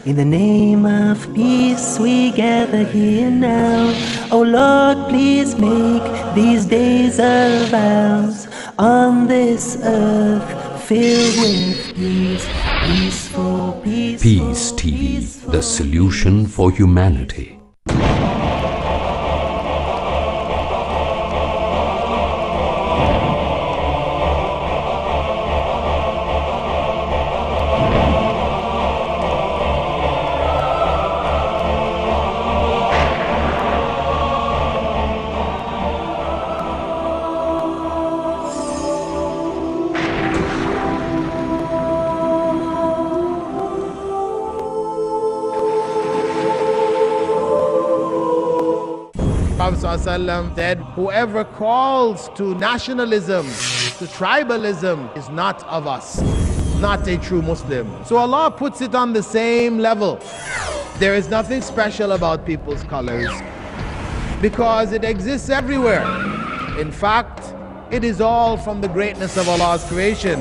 In the name of peace we gather here now. Oh Lord, please make these days of ours on this earth filled with peace. Peaceful, Peace TV, the solution for humanity. Prophet said, whoever calls to nationalism, to tribalism, is not of us, not a true Muslim. So Allah puts it on the same level. There is nothing special about people's colors because it exists everywhere. In fact, it is all from the greatness of Allah's creation.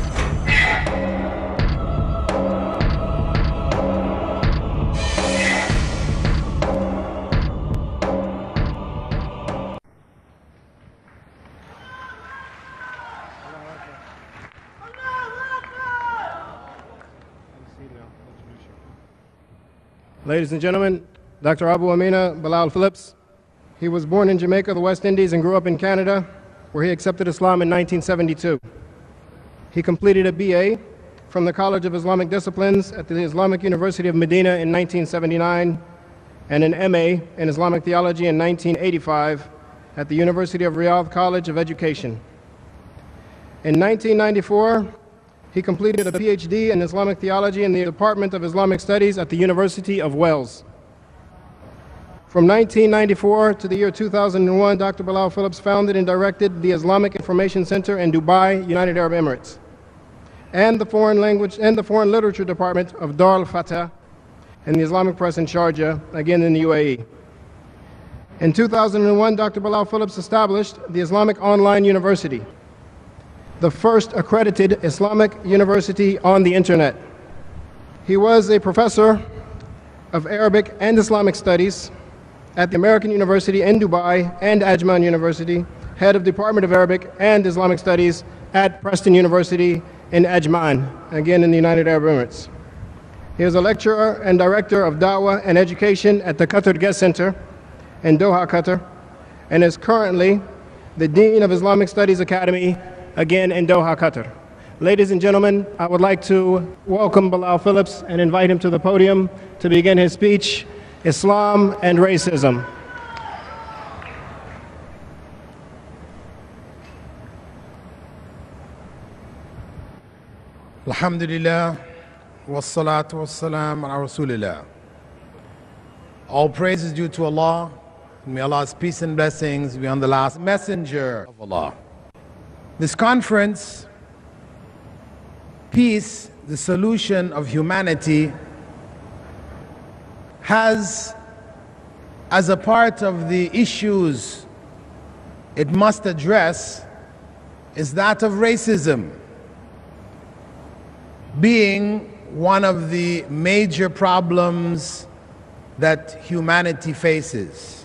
Ladies and gentlemen, Dr. Abu Amina Bilal Phillips. He was born in Jamaica, the West Indies, and grew up in Canada, where he accepted Islam in 1972. He completed a BA from the College of Islamic Disciplines at the Islamic University of Medina in 1979, and an MA in Islamic Theology in 1985 at the University of Riyadh College of Education. In 1994, he completed a PhD in Islamic Theology in the Department of Islamic Studies at the University of Wales. From 1994 to the year 2001, Dr. Bilal Phillips founded and directed the Islamic Information Center in Dubai, United Arab Emirates, and the Foreign Language and the Foreign Literature Department of Dar al-Fatah and the Islamic Press in Sharjah, again in the UAE. In 2001, Dr. Bilal Phillips established the Islamic Online University, the first accredited Islamic university on the internet. He was a professor of Arabic and Islamic studies at the American University in Dubai and Ajman University, head of Department of Arabic and Islamic Studies at Preston University in Ajman, again in the United Arab Emirates. He is a lecturer and director of Dawah and Education at the Qatar Guest Center in Doha, Qatar, and is currently the Dean of Islamic Studies Academy, again in Doha, Qatar. Ladies and gentlemen, I would like to welcome Bilal Phillips and invite him to the podium to begin his speech, Islam and Racism. Alhamdulillah, wassalatu wassalam ala Rasulillah. All praise is due to Allah. May Allah's peace and blessings be on the last messenger of Allah. This conference, Peace, the Solution of Humanity, has as a part of the issues it must address is that of racism, being one of the major problems that humanity faces.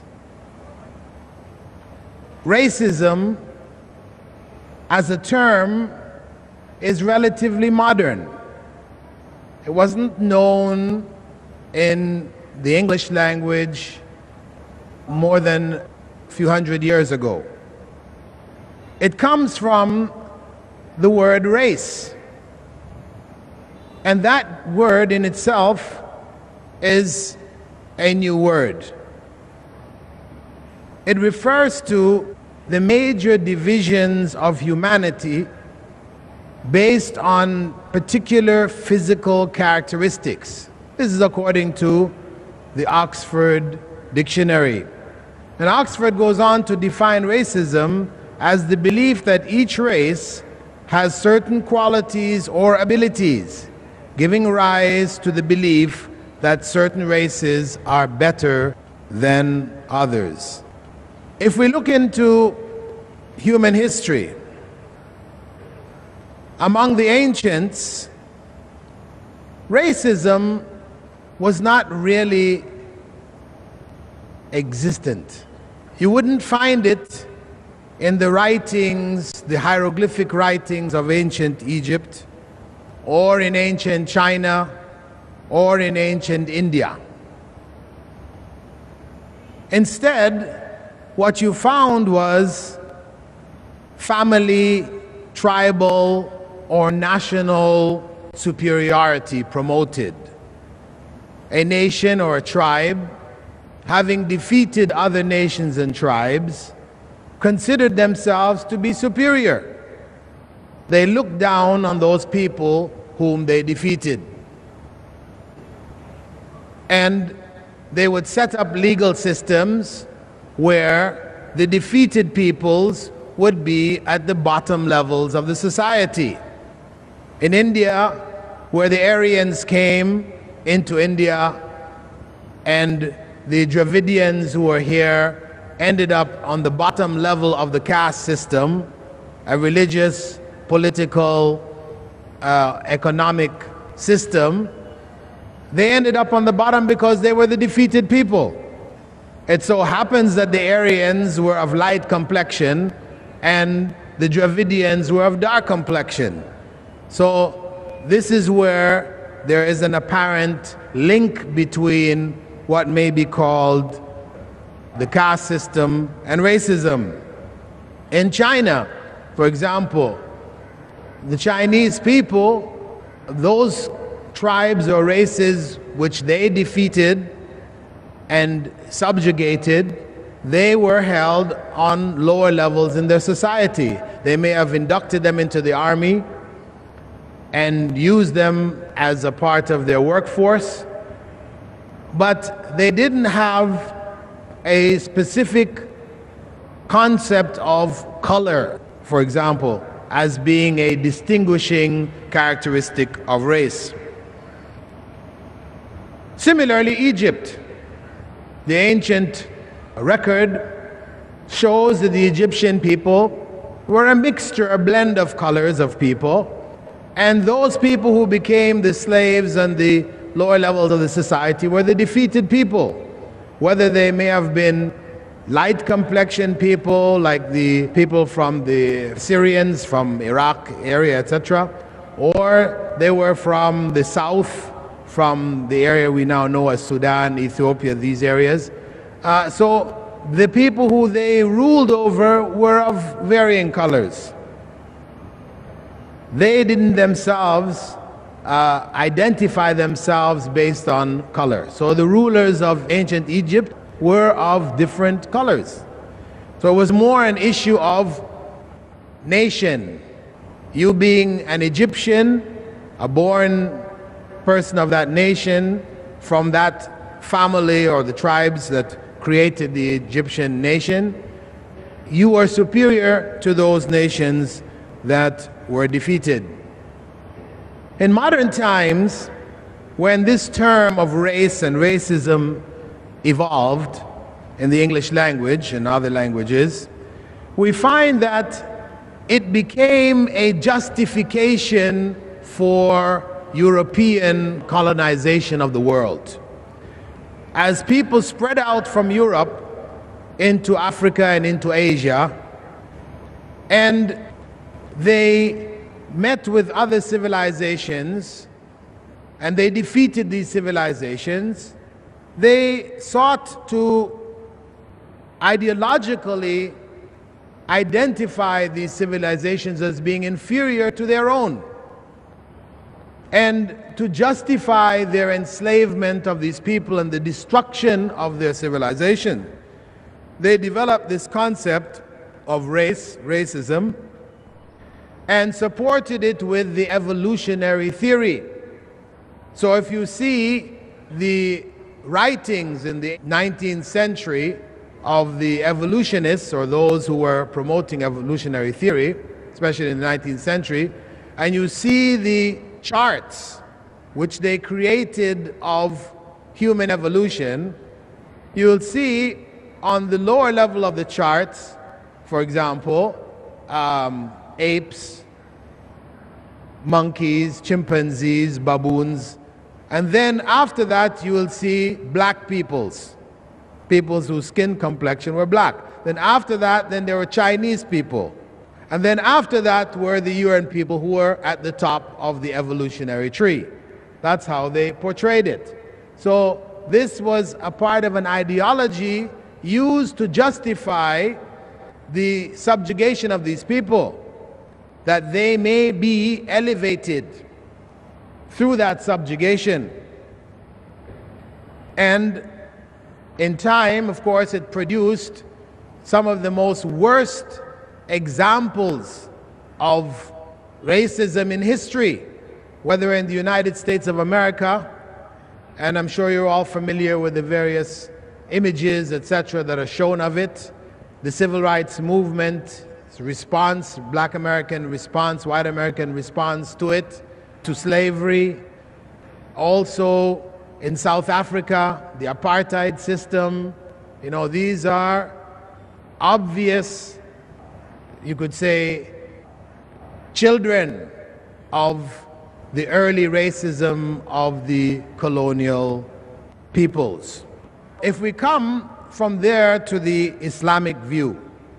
Racism as a term is relatively modern. It wasn't known in the English language more than a few hundred years ago. It comes from the word race. And that word in itself is a new word. It refers to the major divisions of humanity based on particular physical characteristics. This is according to the Oxford Dictionary. And Oxford goes on to define racism as the belief that each race has certain qualities or abilities, giving rise to the belief that certain races are better than others. If we look into human history, among the ancients, racism was not really existent. You wouldn't find it in the writings, the hieroglyphic writings of ancient Egypt, or in ancient China, or in ancient India. Instead, what you found was family, tribal, or national superiority promoted. A nation or a tribe, having defeated other nations and tribes, considered themselves to be superior. They looked down on those people whom they defeated. And they would set up legal systems where the defeated peoples would be at the bottom levels of the society. In India, where the Aryans came into India and the Dravidians who were here ended up on the bottom level of the caste system, a religious, political, economic system. They ended up on the bottom because they were the defeated people. It so happens that the Aryans were of light complexion and the Dravidians were of dark complexion. So this is where there is an apparent link between what may be called the caste system and racism. In China, for example, the Chinese people, those tribes or races which they defeated and subjugated, they were held on lower levels in their society. They may have inducted them into the army and used them as a part of their workforce, but they didn't have a specific concept of color, for example, as being a distinguishing characteristic of race. Similarly, Egypt, the ancient record shows that the Egyptian people were a mixture, a blend of colors of people, and those people who became the slaves and the lower levels of the society were the defeated people, whether they may have been light complexion people like the people from the Syrians from Iraq area, etc., or they were from the south, from the area we now know as Sudan, Ethiopia, these areas. So the people who they ruled over were of varying colors. They didn't themselves identify themselves based on color. So the rulers of ancient Egypt were of different colors. So it was more an issue of nation. You being an Egyptian, a born person of that nation, from that family or the tribes that created the Egyptian nation, you were superior to those nations that were defeated. In modern times, when this term of race and racism evolved in the English language and other languages, we find that it became a justification for European colonization of the world. As people spread out from Europe into Africa and into Asia, and they met with other civilizations and they defeated these civilizations, they sought to ideologically identify these civilizations as being inferior to their own, and to justify their enslavement of these people and the destruction of their civilization. They developed this concept of racism, and supported it with the evolutionary theory. So if you see the writings in the 19th century of the evolutionists, or those who were promoting evolutionary theory, especially in the 19th century, and you see the charts which they created of human evolution, you'll see on the lower level of the charts, for example, apes, monkeys, chimpanzees, baboons, And then after that, you will see black peoples whose skin complexion were black. Then after that, then there were Chinese people. And then after that were the Yuan people who were at the top of the evolutionary tree. That's how they portrayed it. So this was a part of an ideology used to justify the subjugation of these people, that they may be elevated through that subjugation. And in time, of course, it produced some of the most worst examples of racism in history, whether in the United States of America, and I'm sure you're all familiar with the various images, etc., that are shown of it, the civil rights movement response, black American response, white American response to it, to slavery. Also in South Africa, the apartheid system. You know, these are obvious, you could say, children of the early racism of the colonial peoples. If we come from there to the Islamic view,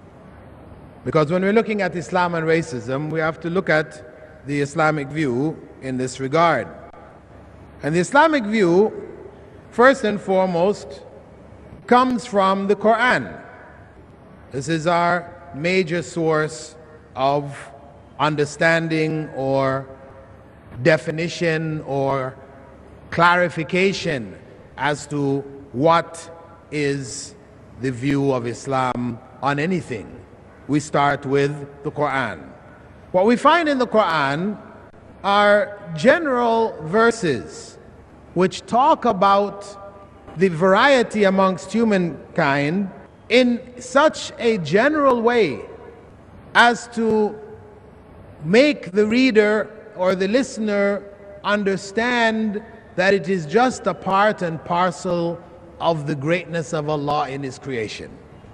because when we're looking at Islam and racism, we have to look at the Islamic view in this regard. And the Islamic view, first and foremost, comes from the Quran. This is our major source of understanding or definition or clarification as to what is the view of Islam on anything. We start with the Quran. What we find in the Quran are general verses which talk about the variety amongst humankind in such a general way as to make the reader or the listener understand that it is just a part and parcel of the greatness of Allah in His creation.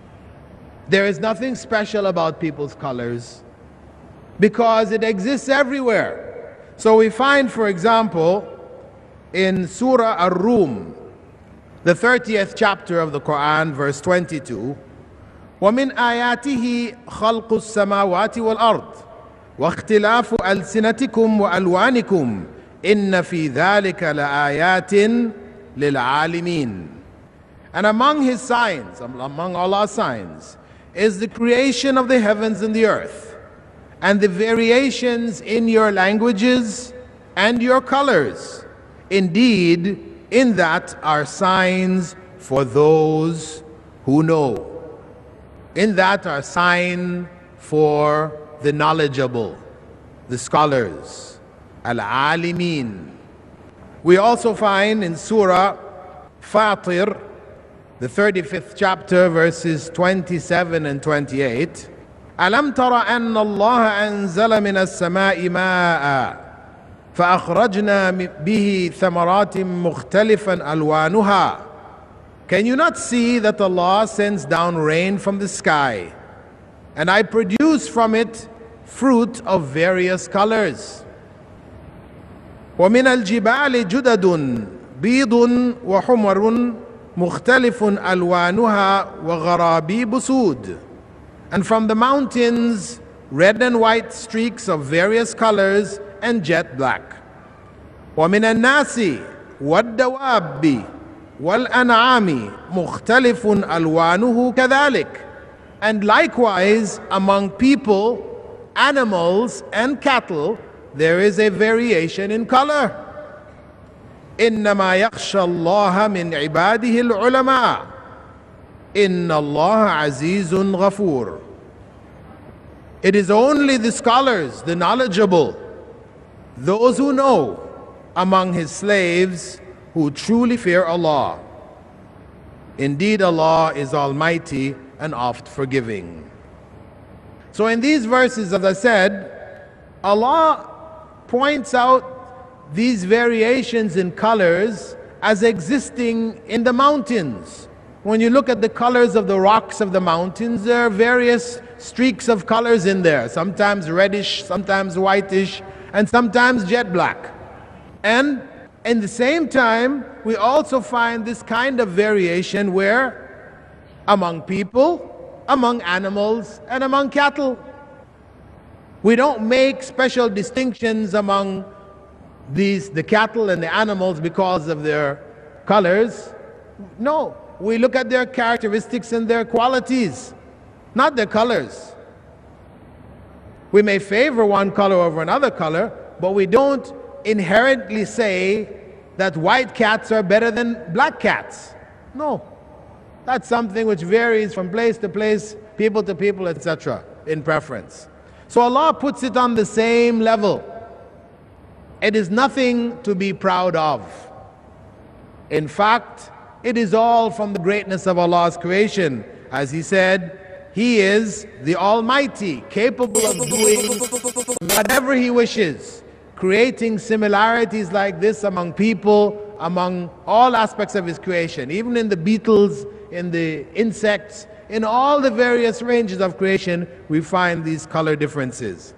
There is nothing special about people's colors because it exists everywhere. So we find, for example, in Surah Ar-Rum, the 30th chapter of the Quran, verse 22, وَمِنْ آيَاتِهِ خَلْقُ السَّمَاوَاتِ وَالْأَرْضِ وَاخْتِلَافُ أَلْسِنَتِكُمْ وَأَلْوَانِكُمْ إِنَّ فِي ذَلِكَ لَآيَاتٍ لِلْعَالِمِينَ. And among His signs, among Allah's signs, is the creation of the heavens and the earth, and the variations in your languages and your colors. Indeed, in that are signs for those who know. In that are signs for the knowledgeable, the scholars, al-alimin. We also find in Surah Fatir, the 35th chapter, verses 27 and 28, أَلَمْ تَرَ أَنَّ اللَّهَ أَنزَلَ مِنَ السَّمَاءِ مَاءً فَأَخْرَجْنَا بِهِ ثَمَرَاتٍ مُخْتَلِفًا أَلْوَانُهَا. Can you not see that Allah sends down rain from the sky, and I produce from it fruit of various colors? وَمِنَ الْجِبَالِ جُدَدٌ بِيضٌ وَحُمَرٌ مُخْتَلِفٌ أَلْوَانُهَا وَغَرَابِيبُ سُودٌ. And from the mountains, red and white streaks of various colors and jet black. وَمِنَ النَّاسِ وَالدَّوَابِّ وَالْأَنْعَامِ مُخْتَلِفٌ أَلْوَانُهُ كَذَلِكَ. And likewise, among people, animals, and cattle, there is a variation in color. إِنَّمَا يَخْشَى اللَّهَ مِنْ عِبَادِهِ الْعُلَمَاءِ إِنَّ اللَّهَ عَزِيزٌ غَفُورٌ. It is only the scholars, the knowledgeable, those who know among His slaves who truly fear Allah. Indeed, Allah is Almighty and oft forgiving. So in these verses, as I said, Allah points out these variations in colors as existing in the mountains. When you look at the colors of the rocks of the mountains, there are various streaks of colors in there, sometimes reddish, sometimes whitish, and sometimes jet black. And In the same time, we also find this kind of variation where among people, among animals, and among cattle. We don't make special distinctions among the cattle and the animals because of their colors. No, we look at their characteristics and their qualities, not their colors. We may favor one color over another color, but we don't inherently say that white cats are better than black cats. No, that's something which varies from place to place, people to people, etc., in preference. So Allah puts it on the same level. It is nothing to be proud of. In fact, it is all from the greatness of Allah's creation. As He said, He is the Almighty, capable of doing whatever He wishes, creating similarities like this among people, among all aspects of His creation, even in the beetles, in the insects, in all the various ranges of creation, we find these color differences.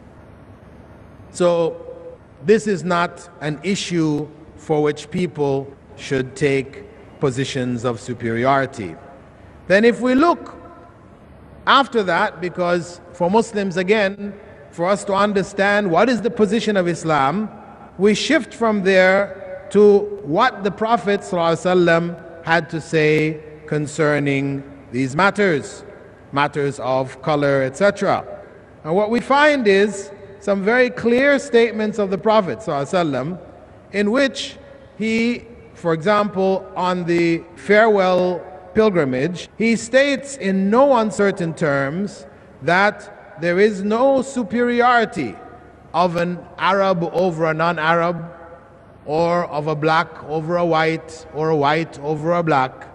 So this is not an issue for which people should take positions of superiority. Then if we look after that, because for Muslims, again, for us to understand what is the position of Islam, we shift from there to what the Prophet ﷺ had to say concerning these matters of color, etc. And what we find is some very clear statements of the Prophet ﷺ, in which he, for example, on the farewell pilgrimage, he states in no uncertain terms that there is no superiority of an Arab over a non-Arab, or of a black over a white, or a white over a black.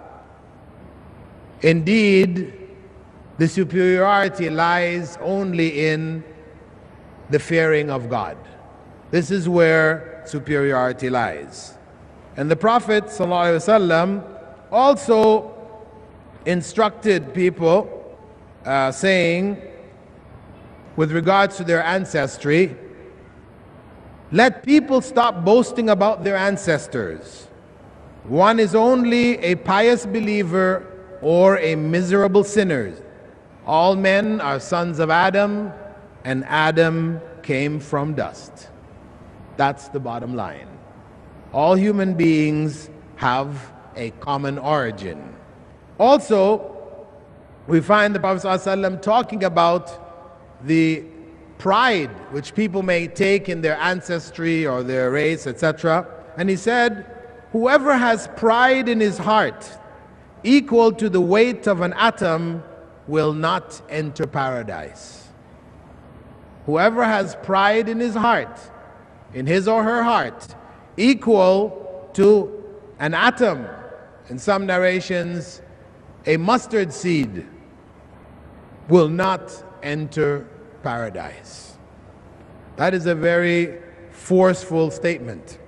Indeed, the superiority lies only in the fearing of God. This is where superiority lies. And the Prophet ﷺ also instructed people, saying, with regards to their ancestry, let people stop boasting about their ancestors. One is only a pious believer or a miserable sinner. All men are sons of Adam, and Adam came from dust. That's the bottom line. All human beings have a common origin. Also, we find the Prophet ﷺ talking about the pride which people may take in their ancestry or their race, etc. And he said, whoever has pride in his heart equal to the weight of an atom will not enter paradise. Whoever has pride in his heart, in his or her heart, equal to an atom, in some narrations, a mustard seed, will not enter paradise. That is a very forceful statement.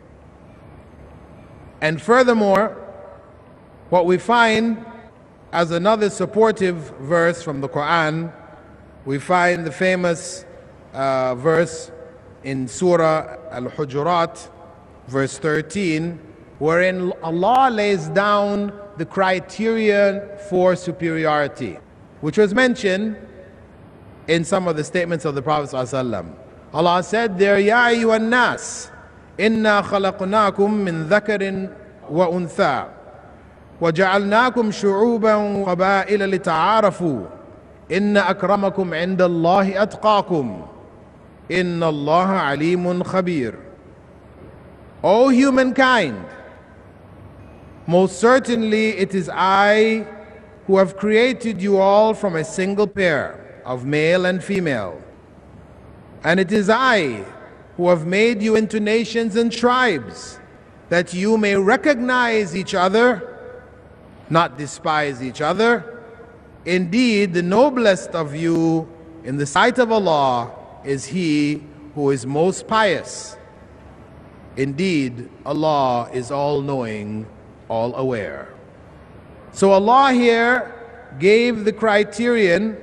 And furthermore, what we find as another supportive verse from the Quran, we find the famous verse in Surah Al-Hujurat, verse 13, wherein Allah lays down the criterion for superiority, which was mentioned in some of the statements of the Prophet ﷺ. Allah said there, Ya ayyuhan nas, inna khalaqnakum min dhakarin wa untha, وَجَعَلْنَاكُمْ شُعُوبًا وَقَبَائِلَ لِتَعَارَفُوا إِنَّ أَكْرَمَكُمْ عِنْدَ اللَّهِ أَتْقَاكُمْ إِنَّ اللَّهَ عَلِيمٌ خَبِيرٌ. O humankind, most certainly it is I who have created you all from a single pair of male and female. And it is I who have made you into nations and tribes, that you may recognize each other, not despise each other. Indeed, the noblest of you in the sight of Allah is he who is most pious. Indeed, Allah is all-knowing, all-aware. So Allah here gave the criterion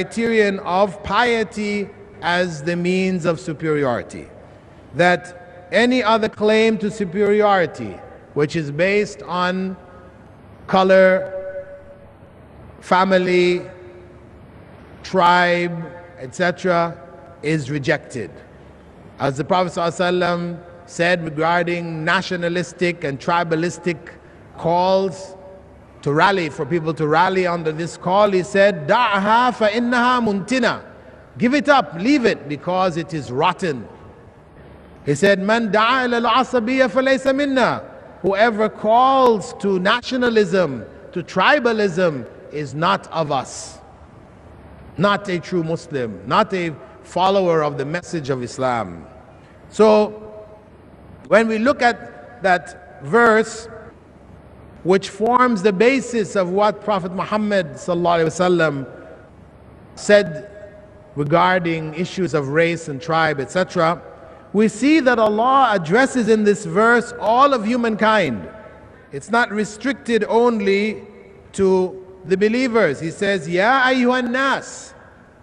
of piety as the means of superiority. That any other claim to superiority, which is based on color, family, tribe, etc., is rejected. As the Prophet ﷺ said regarding nationalistic and tribalistic calls to rally, for people to rally under this call, he said, "Da'ha fa innaha muntina." Give it up, leave it, because it is rotten. He said, "Man da'a ila al-asabiyya falaysa minna." Whoever calls to nationalism, to tribalism, is not of us. Not a true Muslim, not a follower of the message of Islam. So, when we look at that verse, which forms the basis of what Prophet Muhammad ﷺ said regarding issues of race and tribe, etc., we see that Allah addresses in this verse all of humankind. It's not restricted only to the believers. He says, "Ya ayyuhan nas."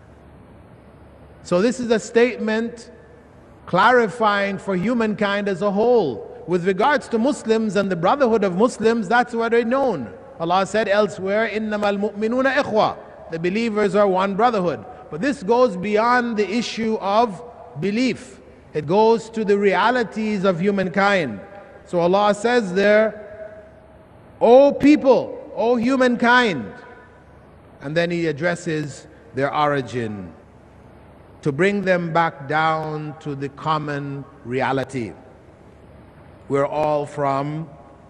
So this is a statement clarifying for humankind as a whole. With regards to Muslims and the brotherhood of Muslims, that's already known. Allah said elsewhere, "Innamal mu'minuna ikhwa." The believers are one brotherhood. But this goes beyond the issue of belief. It goes to the realities of humankind. So Allah says there, "O people, O humankind," and then He addresses their origin to bring them back down to the common reality. We're all from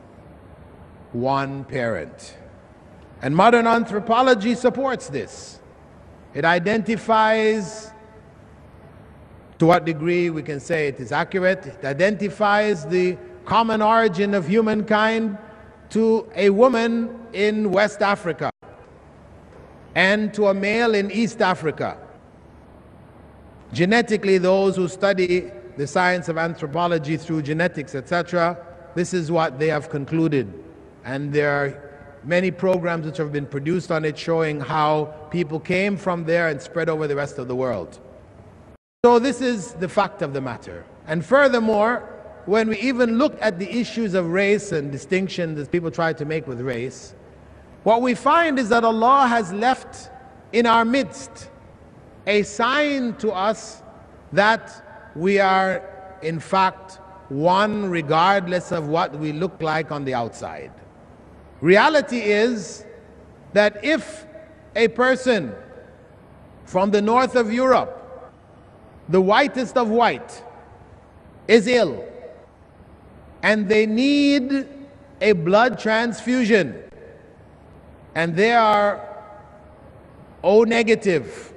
one parent. And modern anthropology supports this. It identifies, to what degree we can say it is accurate, it identifies the common origin of humankind to a woman in West Africa and to a male in East Africa. Genetically, those who study the science of anthropology through genetics, etc., this is what they have concluded. And there are many programs which have been produced on it showing how people came from there and spread over the rest of the world. So this is the fact of the matter. And furthermore, when we even look at the issues of race and distinction that people try to make with race, what we find is that Allah has left in our midst a sign to us that we are in fact one regardless of what we look like on the outside. Reality is that if a person from the north of Europe, the whitest of white, is ill and they need a blood transfusion and they are O negative,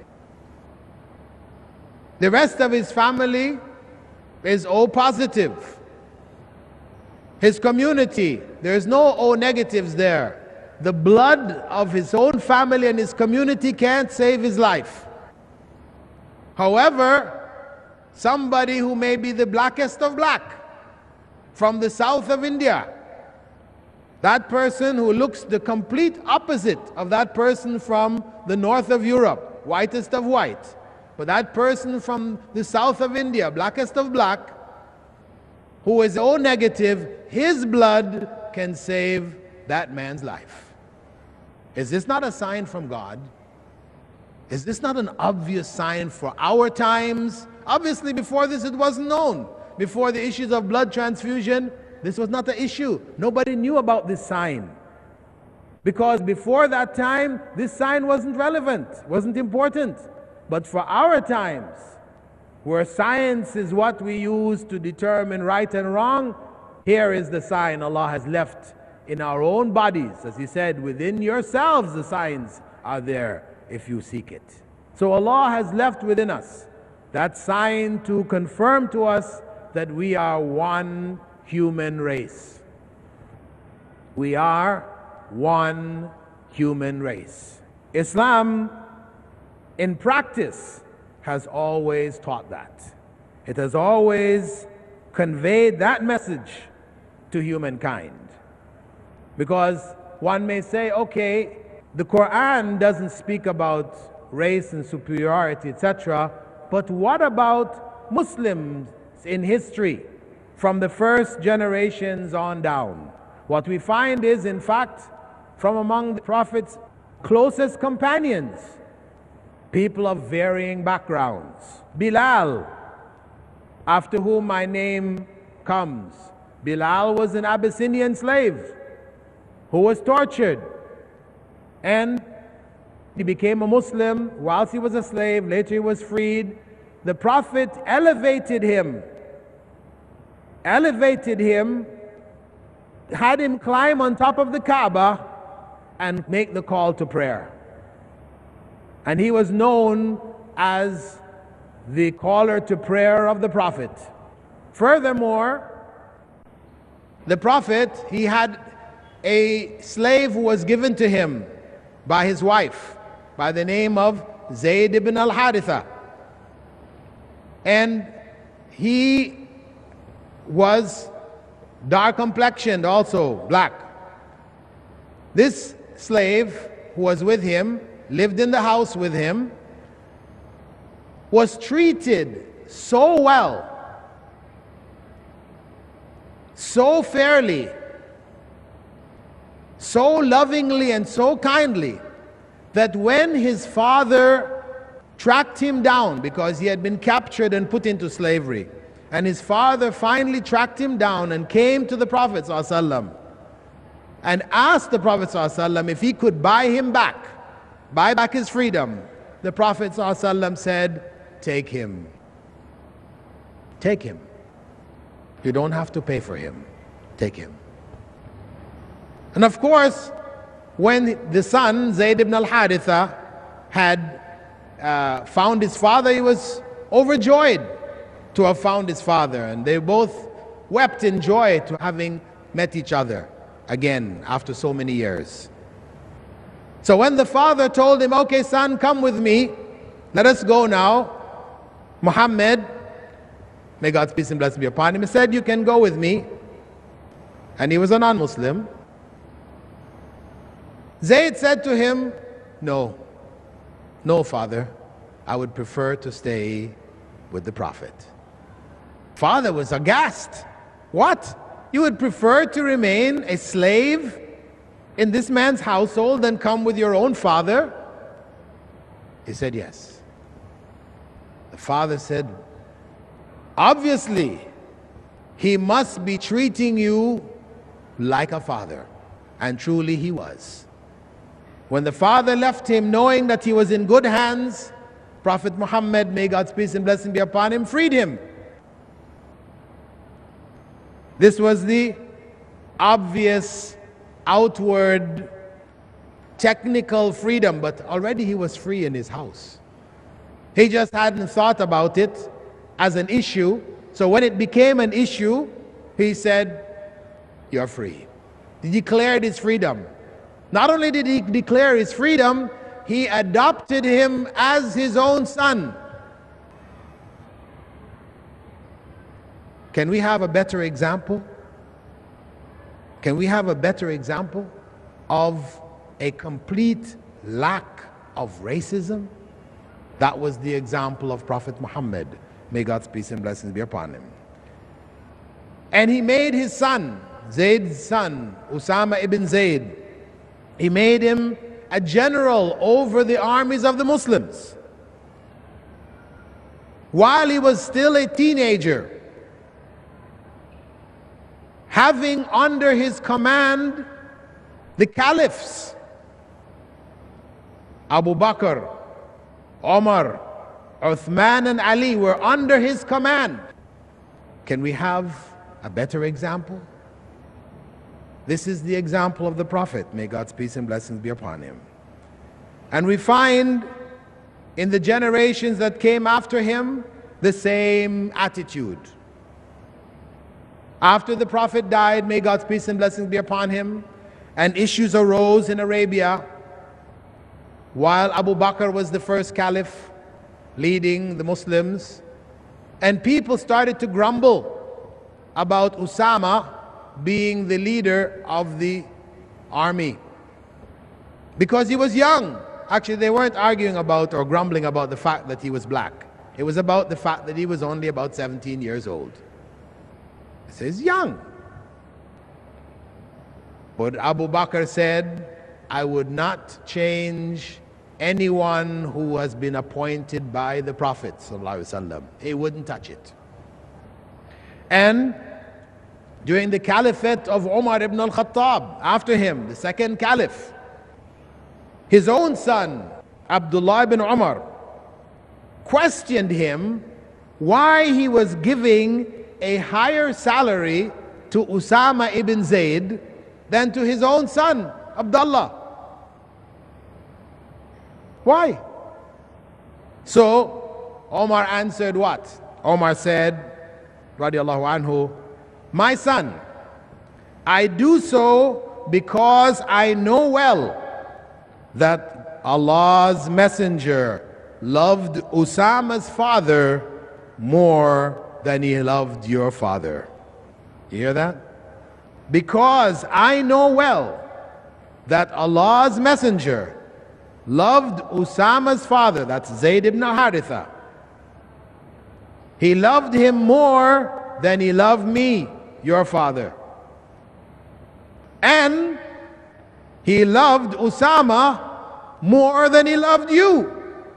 the rest of his family is O positive. His community, there's no O negatives there. The blood of his own family and his community can't save his life. However, somebody who may be the blackest of black from the south of India, that person who looks the complete opposite of that person from the north of Europe, whitest of white, but that person from the south of India, blackest of black, who is O negative, his blood can save that man's life. Is this not a sign from God? Is this not an obvious sign for our times? Obviously, before this it wasn't known. Before the issues of blood transfusion, this was not the issue. Nobody knew about this sign. Because before that time, this sign wasn't relevant, wasn't important. But for our times, where science is what we use to determine right and wrong, here is the sign Allah has left in our own bodies. As He said, within yourselves the signs are there if you seek it. So Allah has left within us that sign to confirm to us that we are one human race. We are one human race. Islam, in practice, has always taught that. It has always conveyed that message to humankind. Because one may say, okay, the Quran doesn't speak about race and superiority, etc., but what about Muslims in history? from the first generations on down. What we find is, in fact, from among the Prophet's closest companions, people of varying backgrounds. Bilal, after whom my name comes. Bilal was an Abyssinian slave who was tortured, and he became a Muslim whilst he was a slave. Later he was freed. The Prophet elevated him, had him climb on top of the Kaaba and make the call to prayer. And he was known as the caller to prayer of the Prophet. Furthermore, the Prophet, he had a slave who was given to him by his wife by the name of Zayd ibn al-Haritha. And he was dark complexioned, also black. This slave who was with him, lived in the house with him, was treated so well, so fairly, so lovingly and so kindly, that when his father tracked him down, because he had been captured and put into slavery, and his father finally tracked him down and came to the Prophet ﷺ and asked the Prophet ﷺ if he could buy back his freedom, the Prophet ﷺ said, take him. Take him. You don't have to pay for him. Take him. And of course, when the son, Zayd ibn al-Haritha, had found his father, he was overjoyed to have found his father. And they both wept in joy to having met each other again after so many years. So when the father told him, okay son, come with me, let us go now, Muhammad, may God's peace and blessing be upon him, he said, you can go with me. And he was a non-Muslim. Zayd said to him, no, father, I would prefer to stay with the Prophet. Father was aghast. What? You would prefer to remain a slave in this man's household and come with your own father? He said yes. The father said, obviously, he must be treating you like a father. And truly he was. When the father left him, knowing that he was in good hands, Prophet Muhammad, may God's peace and blessing be upon him, freed him. This was the obvious, outward, technical freedom, but already he was free in his house. He just hadn't thought about it as an issue. So when it became an issue, he said, you're free. He declared his freedom. Not only did he declare his freedom, he adopted him as his own son. Can we have a better example? Can we have a better example of a complete lack of racism? That was the example of Prophet Muhammad. May God's peace and blessings be upon him. And he made his son, Zayd's son, Usama ibn Zayd, he made him a general over the armies of the Muslims. While he was still a teenager, having under his command the caliphs, Abu Bakr, Omar, Uthman and Ali were under his command. Can we have a better example? This is the example of the Prophet. May God's peace and blessings be upon him. And we find in the generations that came after him the same attitude. After the Prophet died, may God's peace and blessings be upon him, and issues arose in Arabia, while Abu Bakr was the first caliph leading the Muslims, and people started to grumble about Usama being the leader of the army because he was young. Actually, they weren't arguing about or grumbling about the fact that he was black. It was about the fact that he was only about 17 years old. says young. But Abu Bakr said, I would not change anyone who has been appointed by the Prophet ﷺ. He wouldn't touch it. And during the caliphate of Umar ibn al-Khattab, after him, the second caliph, his own son, Abdullah ibn Umar, questioned him why he was giving a higher salary to Usama ibn Zayd than to his own son, Abdullah. Why? So Omar answered what? Omar said, radiallahu anhu, my son, I do so because I know well that Allah's messenger loved Usama's father more than he loved your father. You hear that? Because I know well that Allah's messenger loved Usama's father, that's Zayd ibn Haritha. He loved him more than he loved me, your father. And he loved Usama more than he loved you.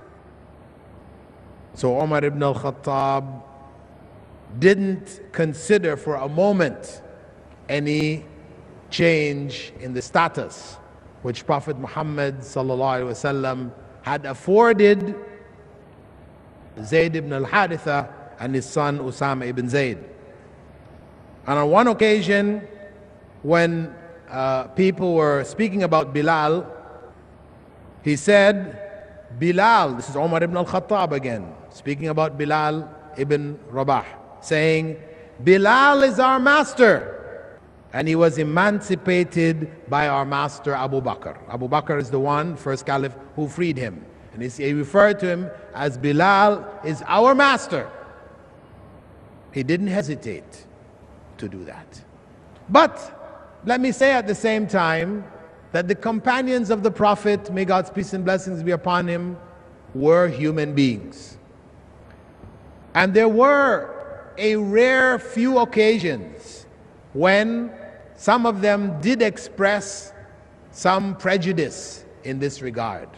So Umar ibn al-Khattab didn't consider for a moment any change in the status which Prophet Muhammad ﷺ had afforded Zayd ibn al-Haritha and his son Usama ibn Zayd. And on one occasion, when people were speaking about Bilal, he said, Bilal, this is Umar ibn al-Khattab again, speaking about Bilal ibn Rabah, saying, Bilal is our master. And he was emancipated by our master Abu Bakr. Abu Bakr is the one, first caliph, who freed him. And he referred to him as Bilal is our master. He didn't hesitate to do that. But let me say at the same time that the companions of the Prophet, may God's peace and blessings be upon him, were human beings. And there were a rare few occasions when some of them did express some prejudice in this regard.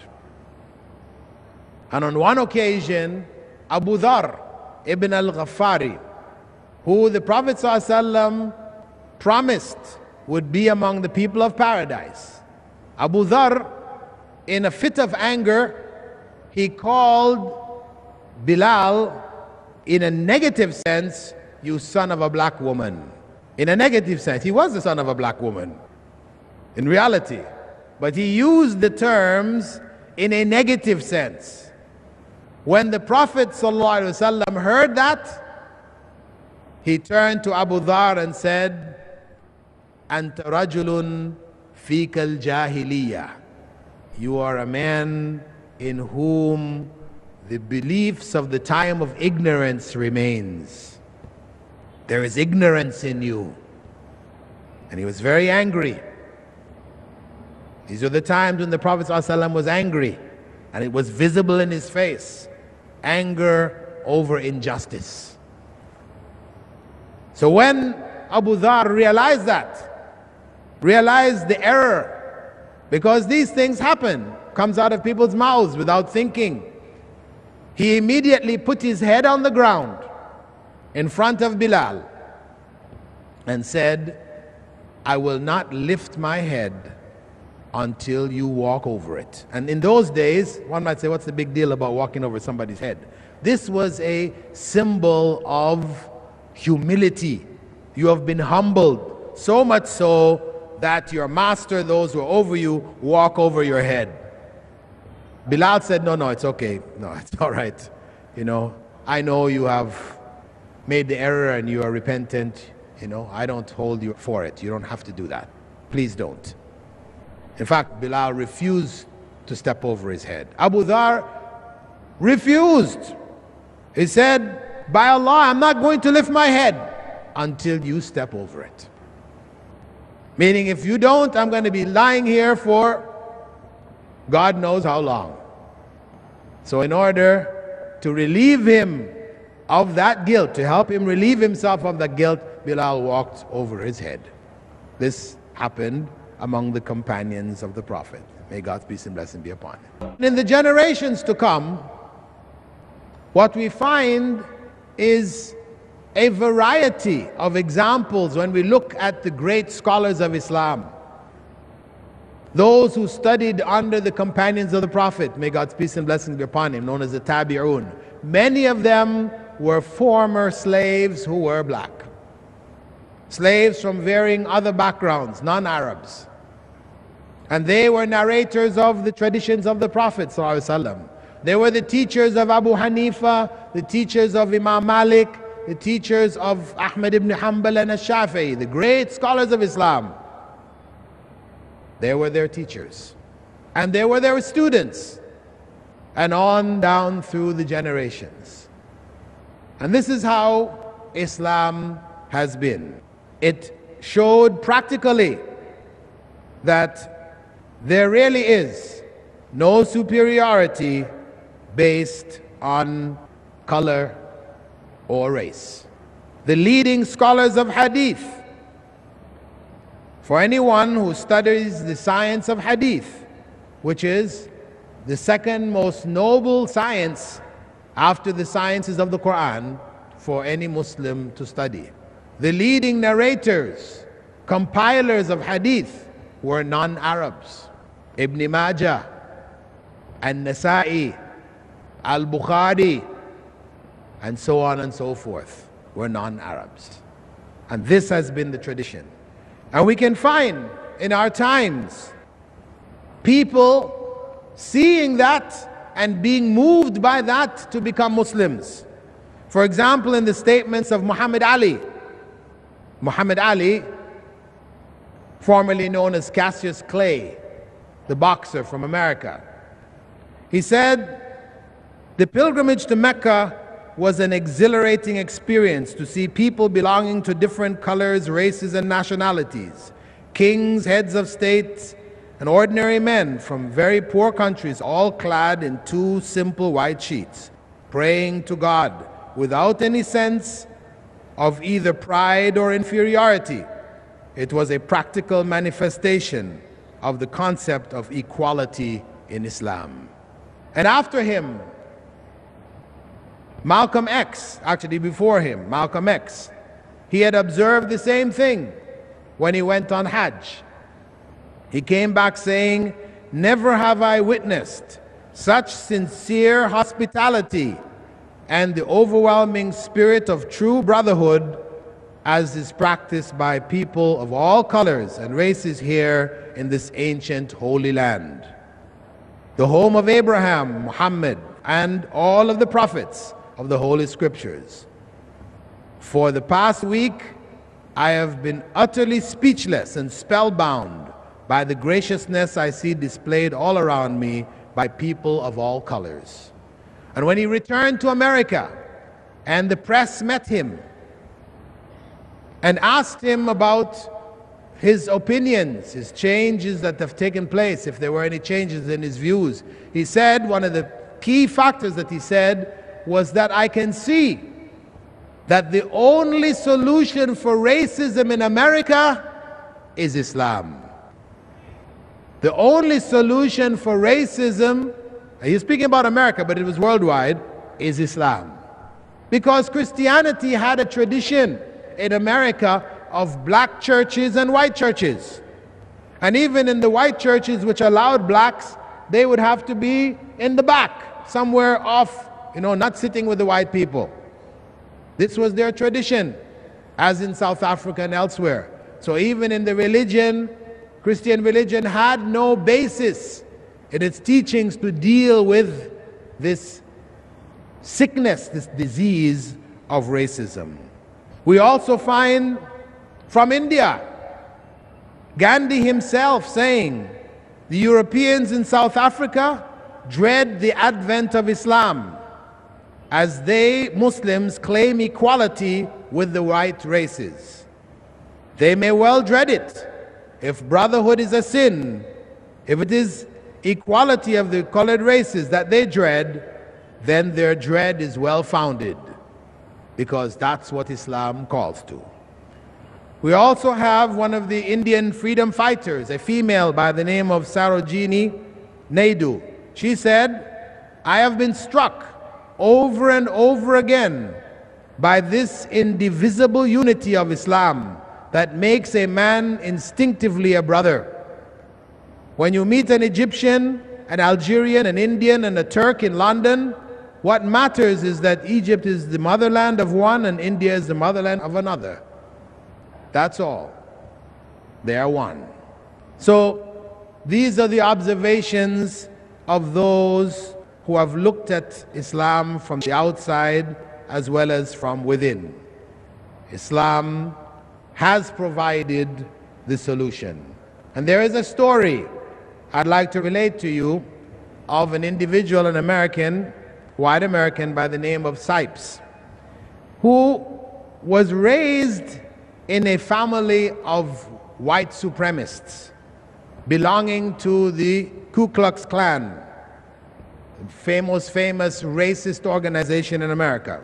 And on one occasion, Abu Dhar ibn al-Ghaffari, who the Prophet ﷺ promised would be among the people of paradise, Abu Dhar, in a fit of anger, he called Bilal, in a negative sense, you son of a black woman. In a negative sense, he was the son of a black woman, in reality. But he used the terms in a negative sense. When the Prophet ﷺ heard that, he turned to Abu Dhar and said, Anta rajulun fika al-jahiliyyah. You are a man in whom the beliefs of the time of ignorance remains. There is ignorance in you. And he was very angry. These are the times when the Prophet ﷺ was angry, and it was visible in his face. Anger over injustice. So when Abu Dhar realized that, realized the error, because these things happen, comes out of people's mouths without thinking, he immediately put his head on the ground in front of Bilal and said, I will not lift my head until you walk over it. And in those days, one might say, what's the big deal about walking over somebody's head? This was a symbol of humility. You have been humbled, so much so that your master, those who are over you, walk over your head. Bilal said, no, it's okay. No, it's all right. You know, I know you have made the error and you are repentant. You know, I don't hold you for it. You don't have to do that. Please don't. In fact, Bilal refused to step over his head. Abu Dhar refused. He said, by Allah, I'm not going to lift my head until you step over it. Meaning, if you don't, I'm going to be lying here for God knows how long. So in order to relieve him of that guilt, to help him relieve himself of that guilt, Bilal walked over his head. This happened among the companions of the Prophet. May God's peace and blessing be upon him. In the generations to come, what we find is a variety of examples when we look at the great scholars of Islam. Those who studied under the companions of the Prophet, may God's peace and blessings be upon him, known as the Tabi'un. Many of them were former slaves who were black. Slaves from varying other backgrounds, non-Arabs. And they were narrators of the traditions of the Prophet ﷺ. They were the teachers of Abu Hanifa, the teachers of Imam Malik, the teachers of Ahmad ibn Hanbal and Ash-Shafi'i, the great scholars of Islam. They were their teachers. And they were their students. And on down through the generations. And this is how Islam has been. It showed practically that there really is no superiority based on color or race. The leading scholars of hadith, for anyone who studies the science of hadith, which is the second most noble science after the sciences of the Quran for any Muslim to study. The leading narrators, compilers of hadith were non-Arabs. Ibn Majah, An-Nasa'i, Al-Bukhari, and so on and so forth were non-Arabs. And this has been the tradition. And we can find in our times people seeing that and being moved by that to become Muslims. For example, in the statements of Muhammad Ali. Muhammad Ali, formerly known as Cassius Clay, the boxer from America. He said, the pilgrimage to Mecca was an exhilarating experience to see people belonging to different colors, races, and nationalities. Kings, heads of states, and ordinary men from very poor countries, all clad in two simple white sheets, praying to God without any sense of either pride or inferiority. It was a practical manifestation of the concept of equality in Islam. And after him, Malcolm X, actually before him, Malcolm X, he had observed the same thing when he went on Hajj. He came back saying, "Never have I witnessed such sincere hospitality and the overwhelming spirit of true brotherhood as is practiced by people of all colors and races here in this ancient holy land. The home of Abraham, Muhammad, and all of the prophets of the Holy Scriptures. For the past week, I have been utterly speechless and spellbound by the graciousness I see displayed all around me by people of all colors." And when he returned to America and the press met him and asked him about his opinions, his changes that have taken place, if there were any changes in his views, he said one of the key factors that he said was that I can see that the only solution for racism in America is Islam. The only solution for racism, he's speaking about America, but it was worldwide, is Islam. Because Christianity had a tradition in America of black churches and white churches. And even in the white churches which allowed blacks, they would have to be in the back, somewhere off, not sitting with the white people. This was their tradition, as in South Africa and elsewhere. So even in the religion, Christian religion had no basis in its teachings to deal with this sickness, this disease of racism. We also find from India, Gandhi himself saying, the Europeans in South Africa dread the advent of Islam, as they, Muslims, claim equality with the white races. They may well dread it. If brotherhood is a sin, if it is equality of the colored races that they dread, then their dread is well founded, because that's what Islam calls to. We also have one of the Indian freedom fighters, a female by the name of Sarojini Naidu. She said, I have been struck over and over again by this indivisible unity of Islam that makes a man instinctively a brother. When you meet an Egyptian, an Algerian, an Indian, and a Turk in London, what matters is that Egypt is the motherland of one and India is the motherland of another. That's all. They are one. So these are the observations of those who have looked at Islam from the outside as well as from within. Islam has provided the solution. And there is a story I'd like to relate to you of an individual, an American, white American by the name of Sipes, who was raised in a family of white supremacists belonging to the Ku Klux Klan, famous racist organization in America.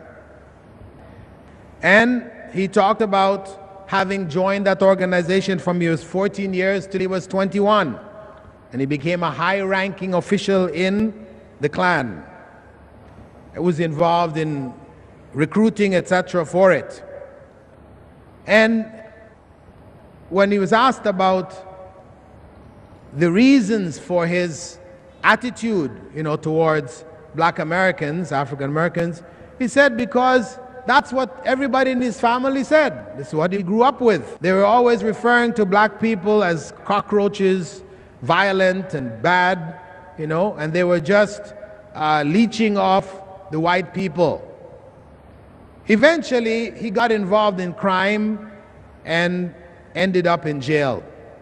And he talked about having joined that organization from he was 14 years till he was 21. And he became a high-ranking official in the Klan. He was involved in recruiting, etc. for it. And when he was asked about the reasons for his attitude, towards black Americans, African Americans, he said because that's what everybody in his family said. This is what he grew up with. They were always referring to black people as cockroaches, violent and bad, and they were just leeching off the white people. Eventually, he got involved in crime and ended up in jail.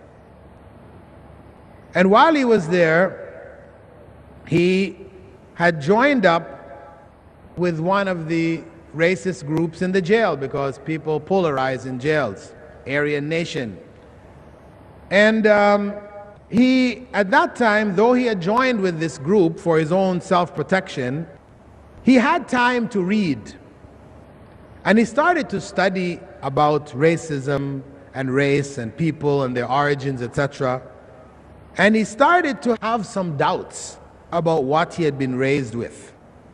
And while he was there, he had joined up with one of the racist groups in the jail because people polarize in jails, Aryan Nation. And he, at that time, though he had joined with this group for his own self-protection, he had time to read. And he started to study about racism and race and people and their origins, etc. And he started to have some doubts about what he had been raised with.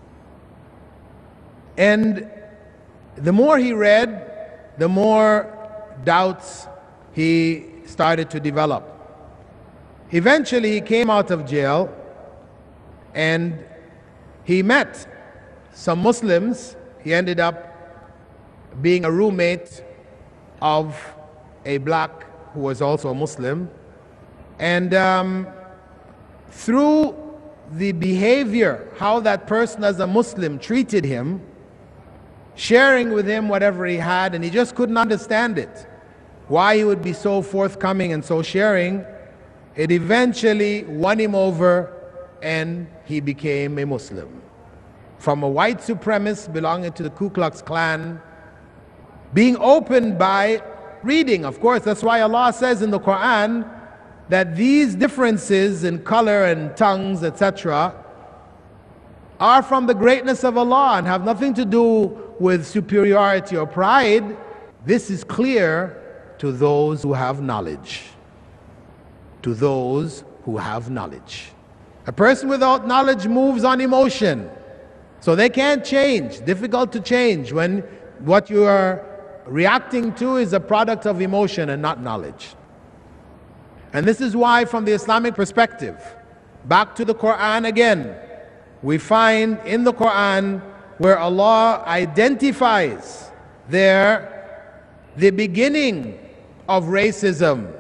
And the more he read, the more doubts he started to develop. Eventually, he came out of jail and he met some Muslims. He ended up being a roommate of a black who was also a Muslim. And through the behavior, how that person as a Muslim treated him, sharing with him whatever he had, and he just couldn't understand it, why he would be so forthcoming and so sharing, it eventually won him over and he became a Muslim. From a white supremacist belonging to the Ku Klux Klan, being opened by reading. Of course, that's why Allah says in the Quran that these differences in color and tongues, etc., are from the greatness of Allah and have nothing to do with superiority or pride. This is clear to those who have knowledge. To those who have knowledge. A person without knowledge moves on emotion. So they can't change. Difficult to change when what you are reacting to is a product of emotion and not knowledge. And this is why, from the Islamic perspective, back to the Quran again, we find in the Quran where Allah identifies there the beginning of racism.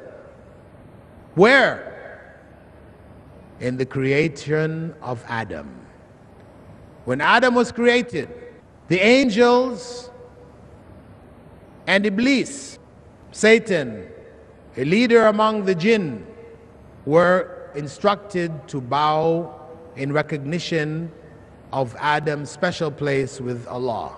Where? In the creation of Adam. When Adam was created, the angels and Iblis, Satan, a leader among the jinn, were instructed to bow in recognition of Adam's special place with Allah.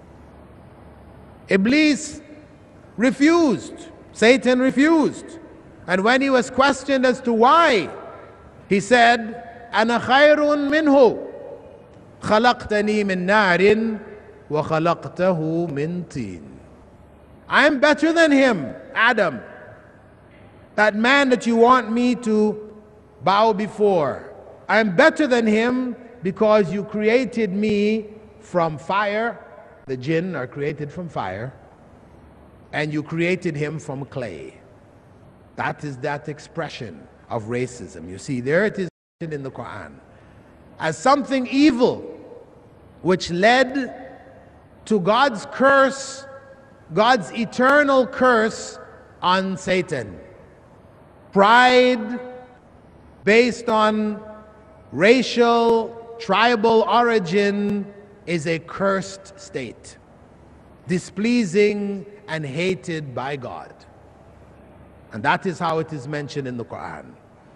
Iblis refused. Satan refused. And when he was questioned as to why, he said, أَنَا خَيْرٌ مِّنْهُ خَلَقْتَنِي مِن نَارٍ وَخَلَقْتَهُ مِن طِينٍ. I'm better than him, Adam. That man that you want me to bow before. I'm better than him because you created me from fire. The jinn are created from fire. And you created him from clay. That is that expression of racism. You see, there it is in the Quran as something evil, which led to God's curse, God's eternal curse on Satan. Pride based on racial, tribal origin is a cursed state, displeasing and hated by God. And that is how it is mentioned in the Quran.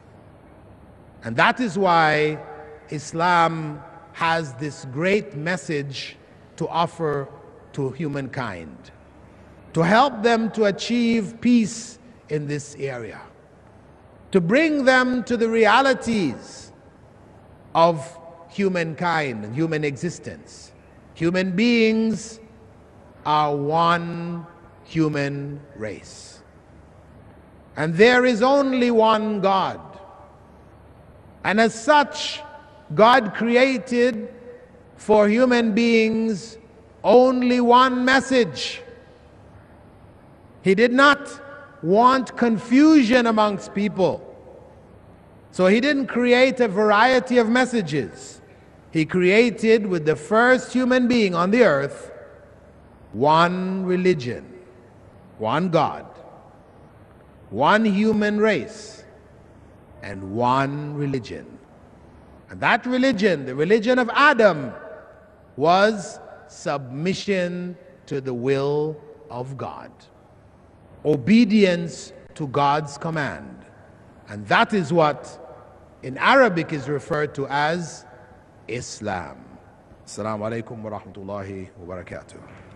And that is why Islam has this great message to offer to humankind, to help them to achieve peace in this area, to bring them to the realities of humankind and human existence. Human beings are one human race. And there is only one God. And as such, God created for human beings only one message. He did not want confusion amongst people. So he didn't create a variety of messages. He created with the first human being on the earth one religion, one God, one human race, and one religion. And that religion, the religion of Adam, was submission to the will of God, obedience to God's command. And that is what in Arabic is referred to as Islam. Assalamu alaikum wa rahmatullahi wa barakatuh.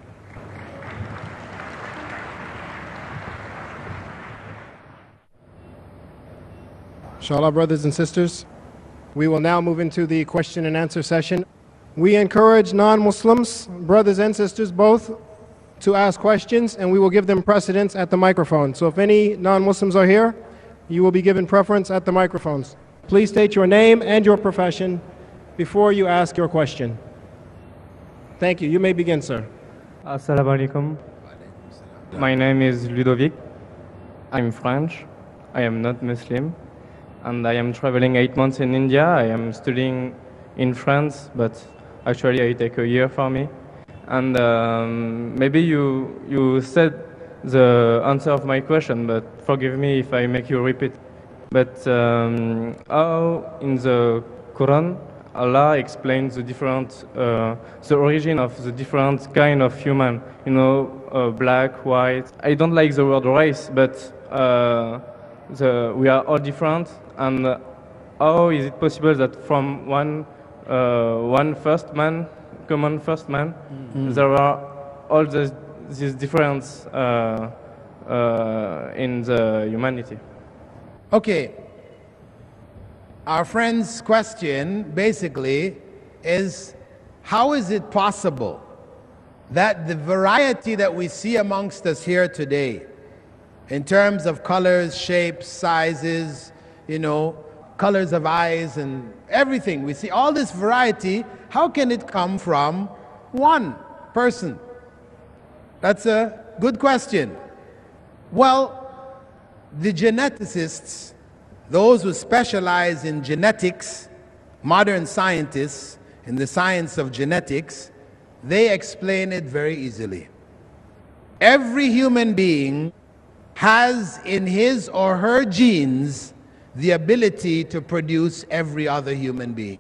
Inshallah, brothers and sisters, we will now move into the question and answer session. We encourage non-Muslims, brothers and sisters both, to ask questions, and we will give them precedence at the microphone. So if any non-Muslims are here, you will be given preference at the microphones. Please state your name and your profession before you ask your question. Thank you. You may begin, sir. Assalamu alaikum. My name is Ludovic. I'm French. I am not Muslim. And I am traveling 8 months in India. I am studying in France, but actually I take a year for me. And maybe you said the answer of my question, but forgive me if I make you repeat. But how in the Quran Allah explains the different, the origin of the different kind of human, black, white. I don't like the word race, but we are all different. And how is it possible that from one first man, common first man, there are all these differences in the humanity? Okay. Our friend's question basically is, how is it possible that the variety that we see amongst us here today, in terms of colors, shapes, sizes, colors of eyes and everything, we see all this variety, how can it come from one person? That's a good question. Well, the geneticists, those who specialize in genetics, modern scientists in the science of genetics, they explain it very easily. Every human being has in his or her genes the ability to produce every other human being.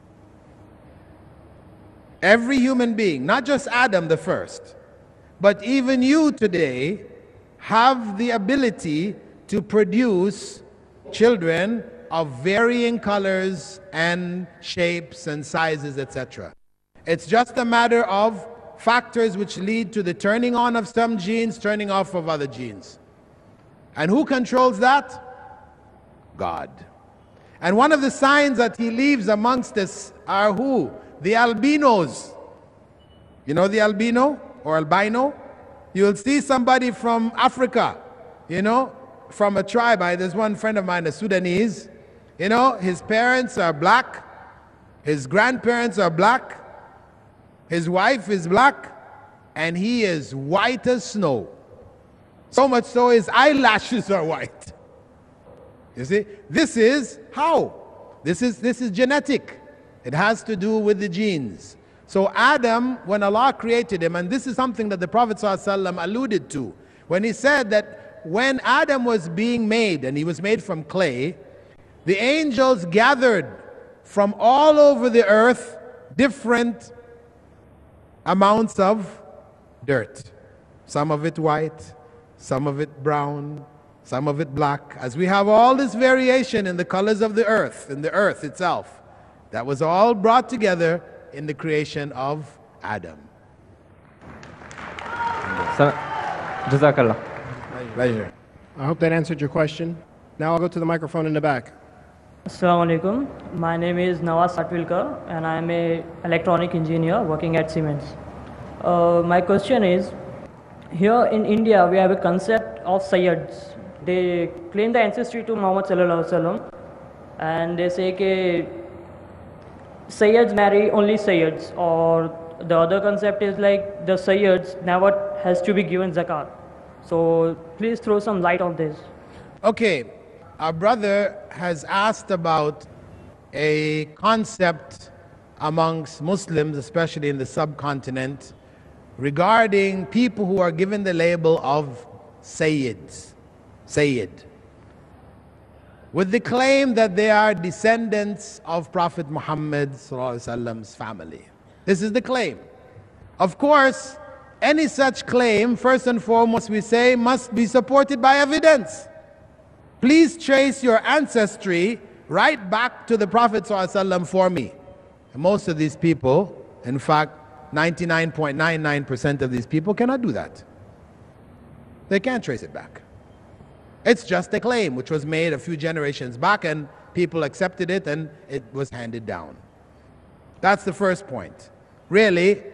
Every human being, not just Adam the first, but even you today have the ability to produce children of varying colors and shapes and sizes, etc. It's just a matter of factors which lead to the turning on of some genes, turning off of other genes. And who controls that? God. And one of the signs that he leaves amongst us are who? The albinos. You know the albino or albino? You'll see somebody from Africa, from a tribe. There's one friend of mine, a Sudanese. His parents are black, his grandparents are black, his wife is black, and he is white as snow. So much so his eyelashes are white. You see, this is how? This is genetic. It has to do with the genes. So Adam, when Allah created him, and this is something that the Prophet ﷺ alluded to, when he said that when Adam was being made, and he was made from clay, the angels gathered from all over the earth different amounts of dirt. Some of it white, some of it brown, some of it black. As we have all this variation in the colors of the earth, in the earth itself, that was all brought together in the creation of Adam. Jazakallah. Pleasure. I hope that answered your question. Now I'll go to the microphone in the back. Assalamu alaikum. My name is Nawaz Satwilkar and I am an electronic engineer working at Siemens. My question is, here in India we have a concept of Sayyids. They claim the ancestry to Muhammad sallallahu alaihi wasallam, and they say that Sayyids marry only Sayyids, or the other concept is like the Sayyids never has to be given zakat. So please throw some light on this. Okay, our brother has asked about a concept amongst Muslims, especially in the subcontinent, regarding people who are given the label of Sayyids. Sayyid, with the claim that they are descendants of Prophet Muhammad's family. This is the claim. Of course, any such claim, first and foremost, we say, must be supported by evidence. Please trace your ancestry right back to the Prophet ﷺ for me. And most of these people, in fact, 99.99% of these people cannot do that. They can't trace it back. It's just a claim which was made a few generations back and people accepted it and it was handed down. That's the first point. Really,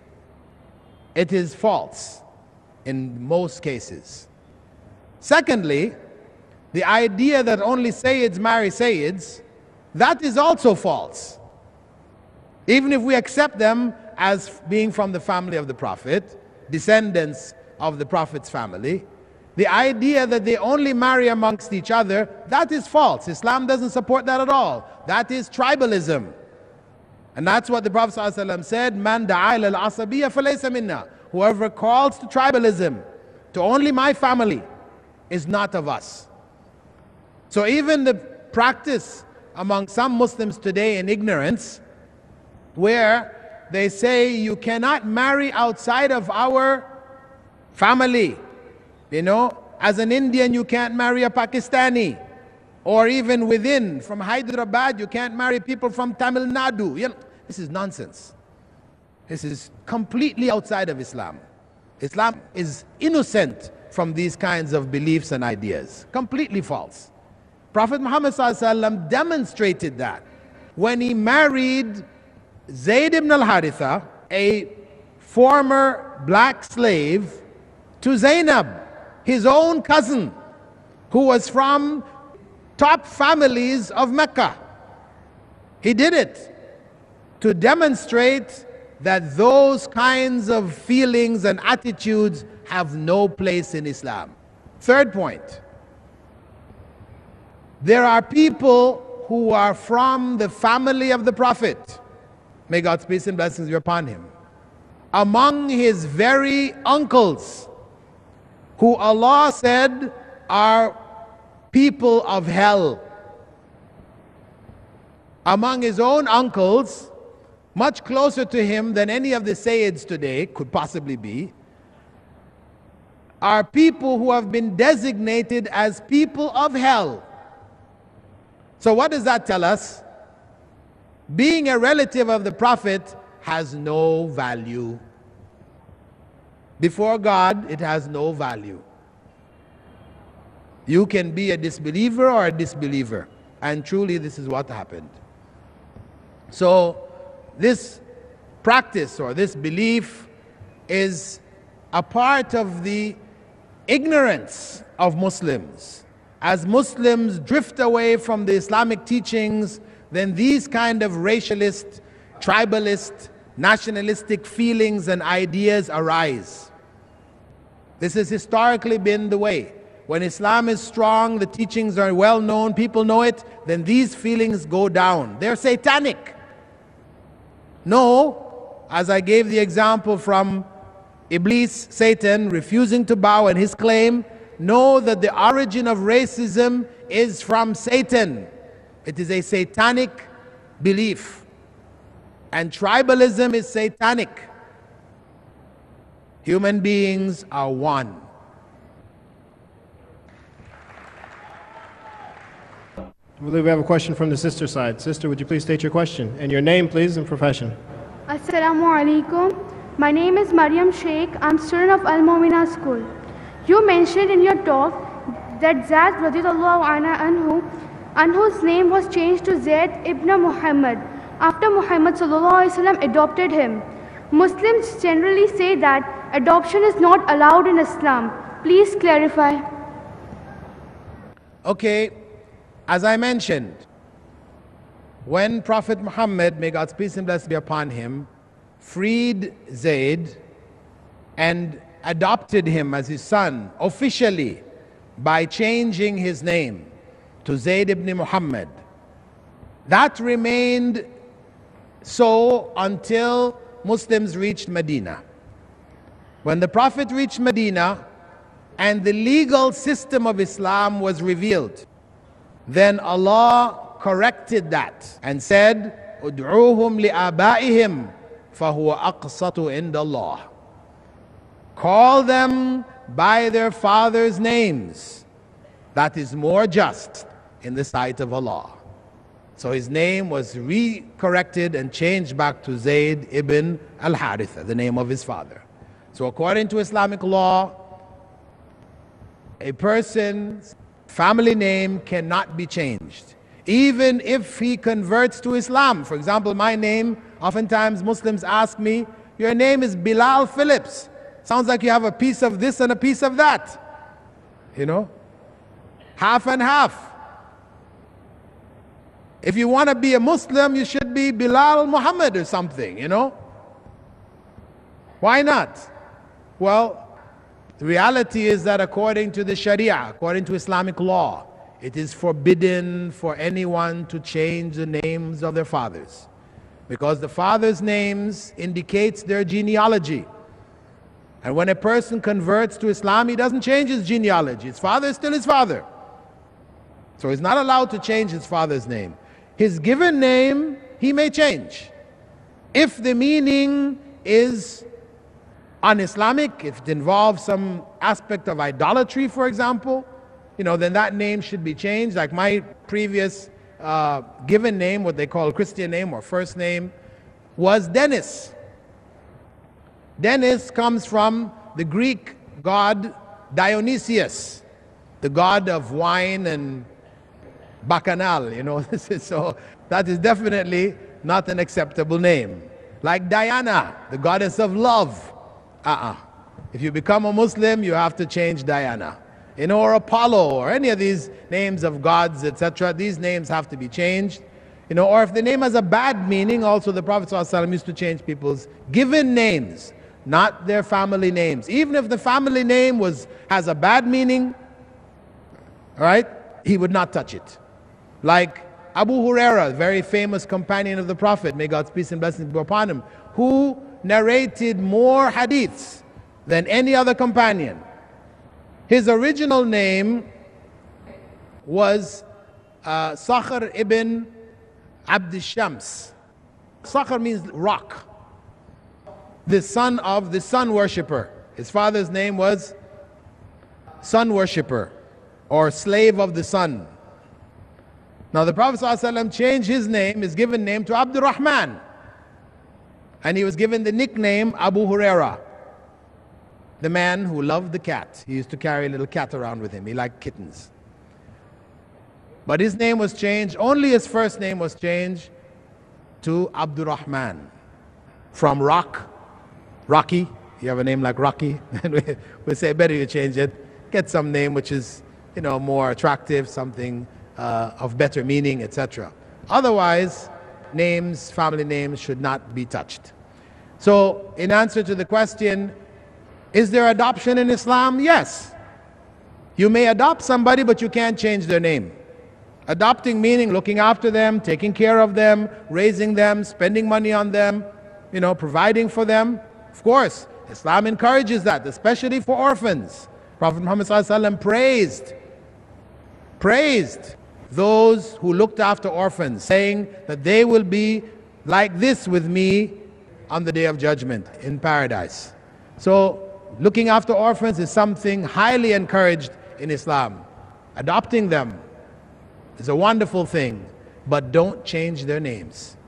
it is false in most cases. Secondly, the idea that only Sayyids marry Sayyids, that is also false. Even if we accept them as being from the family of the Prophet, descendants of the Prophet's family, the idea that they only marry amongst each other, that is false. Islam doesn't support that at all. That is tribalism. And that's what the Prophet ﷺ said, Man da'a ila al-asabiyya falaysa minna. Whoever calls to tribalism, to only my family, is not of us. So even the practice among some Muslims today in ignorance, where they say you cannot marry outside of our family. As an Indian, you can't marry a Pakistani. Or even within, from Hyderabad, you can't marry people from Tamil Nadu. This is nonsense. This is completely outside of Islam. Islam is innocent from these kinds of beliefs and ideas. Completely false. Prophet Muhammad ﷺ demonstrated that when he married Zayd ibn al-Haritha, a former black slave, to Zainab, his own cousin, who was from top families of Mecca. He did it to demonstrate that those kinds of feelings and attitudes have no place in Islam. Third point, there are people who are from the family of the Prophet. May God's peace and blessings be upon him. Among his very uncles, who Allah said are people of hell. Among his own uncles, much closer to him than any of the Sayyids today could possibly be, are people who have been designated as people of hell. So what does that tell us? Being a relative of the Prophet has no value. Before God, it has no value. You can be a disbeliever or a disbeliever. And truly, this is what happened. So, this practice or this belief is a part of the ignorance of Muslims. As Muslims drift away from the Islamic teachings, then these kind of racialist, tribalist, nationalistic feelings and ideas arise. This has historically been the way. When Islam is strong, the teachings are well known, people know it, then these feelings go down. They're satanic. No, as I gave the example from Iblis, Satan, refusing to bow and his claim, know that the origin of racism is from Satan. It is a satanic belief. And tribalism is satanic. Human beings are one. I believe we have a question from the sister side. Sister, would you please state your question and your name, please, and profession? Assalamu alaikum. My name is Mariam Sheikh. I'm student of Al Momina School. You mentioned in your talk that Zayd radiallahu anhu's name was changed to Zayd ibn Muhammad after Muhammad sallallahu alaihi wasallam adopted him. Muslims generally say that adoption is not allowed in Islam. Please clarify. Okay, as I mentioned, when Prophet Muhammad, may God's peace and blessing be upon him, freed Zayd and adopted him as his son officially by changing his name to Zayd ibn Muhammad, that remained so until Muslims reached Medina. When the Prophet reached Medina and the legal system of Islam was revealed, then Allah corrected that and said, "Ud'uhum li'abaihim fahuwa aqsatu inda Allah." Call them by their fathers' names. That is more just in the sight of Allah. So his name was re-corrected and changed back to Zayd ibn al-Haritha, the name of his father. So according to Islamic law, a person's family name cannot be changed. Even if he converts to Islam. For example, my name, oftentimes Muslims ask me, your name is Bilal Phillips. Sounds like you have a piece of this and a piece of that. You know? Half and half. If you want to be a Muslim, you should be Bilal Muhammad or something, you know? Why not? Well, the reality is that according to the Sharia, according to Islamic law, it is forbidden for anyone to change the names of their fathers. Because the fathers' names indicates their genealogy. And when a person converts to Islam, he doesn't change his genealogy. His father is still his father. So he's not allowed to change his father's name. His given name, he may change. If the meaning is un-Islamic, if it involves some aspect of idolatry, for example, you know, then that name should be changed. Like my previous given name, what they call Christian name or first name, was Dennis. Dennis comes from the Greek god Dionysius, the god of wine and bacchanal, you know. So that is definitely not an acceptable name. Like Diana, the goddess of love. If you become a Muslim, you have to change Diana. You know, or Apollo, or any of these names of gods, etc. These names have to be changed. You know, or if the name has a bad meaning, also the Prophet ﷺ used to change people's given names, not their family names. Even if the family name has a bad meaning, all right, he would not touch it. Like Abu Huraira, very famous companion of the Prophet, may God's peace and blessings be upon him, who narrated more hadiths than any other companion. His original name was Sakhr ibn Abd Shams. Sakhr means rock, the son of the sun worshipper. His father's name was sun worshipper or slave of the sun. Now the Prophet ﷺ changed his name, his given name, to Abdul Rahman, and he was given the nickname Abu Huraira, the man who loved the cat. He used to carry a little cat around with him. He liked kittens. But his name was changed, only his first name was changed to Abdul Rahman, from rocky, You have a name like Rocky, and we say better you change it. Get some name which is, more attractive, something of better meaning, etc. Otherwise, names, family names should not be touched. So, in answer to the question, is there adoption in Islam? Yes. You may adopt somebody, but you can't change their name. Adopting meaning looking after them, taking care of them, raising them, spending money on them, providing for them. Of course, Islam encourages that, especially for orphans. Prophet Muhammad ﷺ praised those who looked after orphans, saying that they will be like this with me on the day of judgment in paradise. So, looking after orphans is something highly encouraged in Islam. Adopting them is a wonderful thing, but don't change their names.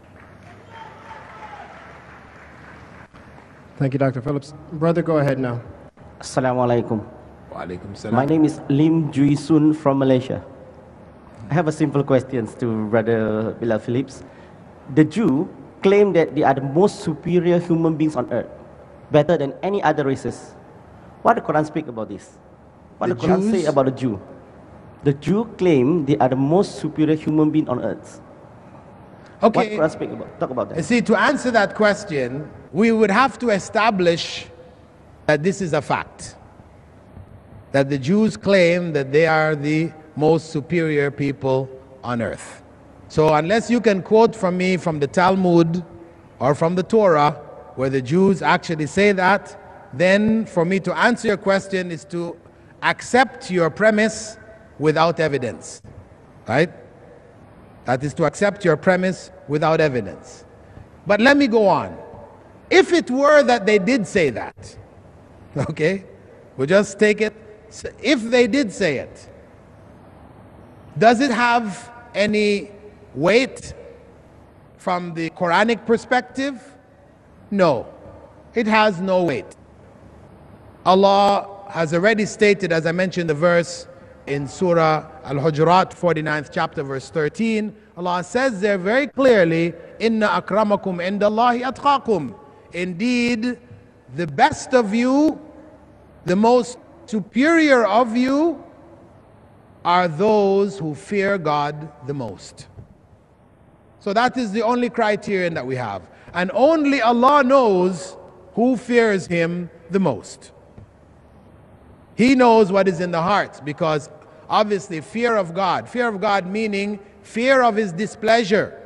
Thank you, Dr. Phillips. Brother, go ahead now. Assalamu alaikum. Wa alaikum salam. My name is Lim Jui Sun from Malaysia. I have a simple question to Brother Bilal Phillips. The Jew claim that they are the most superior human beings on earth, better than any other races. What the Quran speak about this? What the Quran say about the Jew? The Jew claim they are the most superior human being on earth. Okay. What Quran speak about? Talk about that. You see, to answer that question, we would have to establish that this is a fact. That the Jews claim that they are the most superior people on earth. So unless you can quote from me from the Talmud or from the Torah, where the Jews actually say that, then for me to answer your question is to accept your premise without evidence. Right? That is to accept your premise without evidence. But let me go on. If it were that they did say that, okay, we'll just take it. If they did say it, does it have any weight from the Quranic perspective? No, it has no weight. Allah has already stated, as I mentioned the verse in Surah Al-Hujurat, 49th chapter, verse 13, Allah says there very clearly, Inna akramakum indallahi atqakum. Indeed, the best of you, the most superior of you, are those who fear God the most. So that is the only criterion that we have. And only Allah knows who fears Him the most. He knows what is in the hearts, because obviously fear of God meaning fear of His displeasure,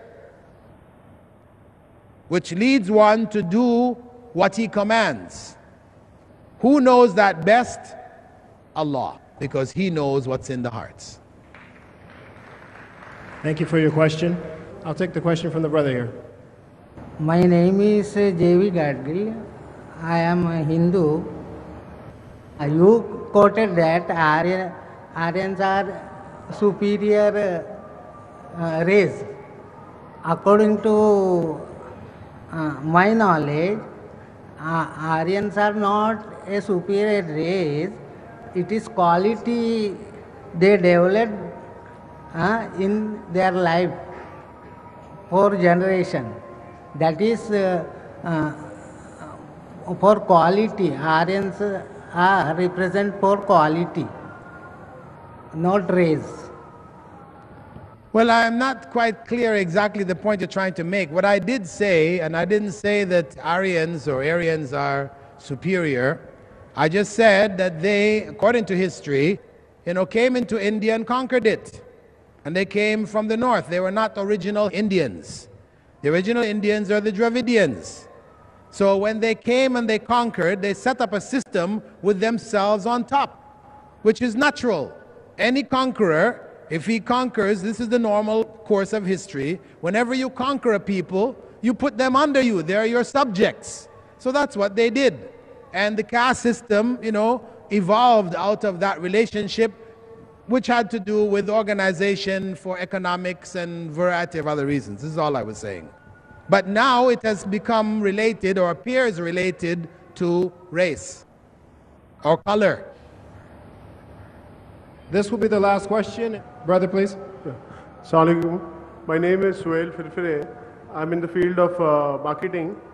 which leads one to do what He commands. Who knows that best? Allah, because He knows what's in the hearts. Thank you for your question. I'll take the question from the brother here. My name is J.V. Gadgil. I am a Hindu. You quoted that Aryans are superior race. According to my knowledge, Aryans are not a superior race. It is quality they developed in their life for generation. That is for quality. Aryans represent for quality, not race. Well, I am not quite clear exactly the point you're trying to make. What I did say, and I didn't say that Aryans or Aryans are superior. I just said that they, according to history, came into India and conquered it. And they came from the north. They were not original Indians. The original Indians are the Dravidians. So when they came and they conquered, they set up a system with themselves on top, which is natural. Any conqueror, if he conquers, this is the normal course of history. Whenever you conquer a people, you put them under you. They're your subjects. So that's what they did. And the caste system, evolved out of that relationship, which had to do with organization for economics and variety of other reasons. This is all I was saying. But now it has become related, or appears related, to race or color. This will be the last question. Brother, please. Assalamualaikum. My name is Suhail Firfire. I'm in the field of marketing.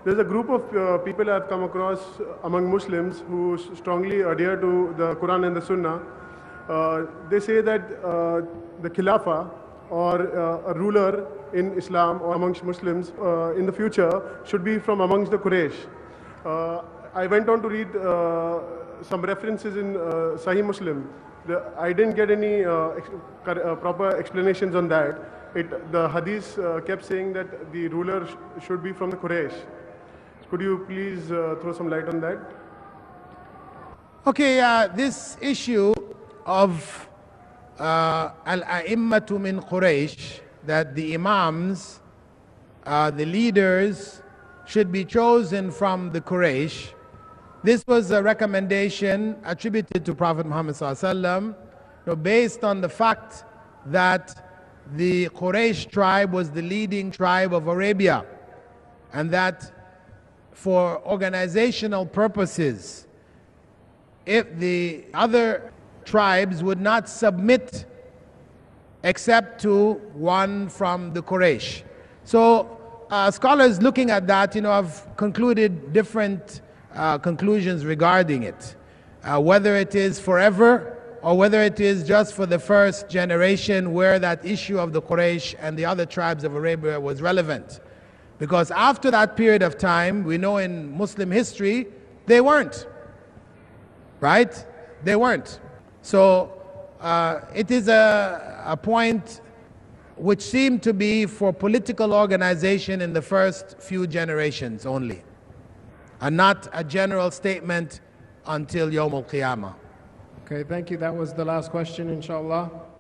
There's a group of people I've come across among Muslims who strongly adhere to the Quran and the Sunnah. They say that the Khilafah or a ruler in Islam or amongst Muslims in the future should be from amongst the Quraysh. I went on to read some references in Sahih Muslim. I didn't get any proper explanations on that. The hadith kept saying that the ruler should be from the Quraysh. Could you please throw some light on that? Okay, this issue of al-a'immatu min Quraysh, that the imams, the leaders, should be chosen from the Quraysh. This was a recommendation attributed to Prophet Muhammad ﷺ, based on the fact that the Quraysh tribe was the leading tribe of Arabia, and that for organizational purposes, if the other tribes would not submit except to one from the Quraysh. So scholars looking at that, have concluded different conclusions regarding it. Whether it is forever or whether it is just for the first generation where that issue of the Quraysh and the other tribes of Arabia was relevant. Because after that period of time, we know in Muslim history, they weren't. Right? They weren't. So it is a point which seemed to be for political organization in the first few generations only, and not a general statement until Yawm al-Qiyamah. Okay, thank you. That was the last question, inshallah.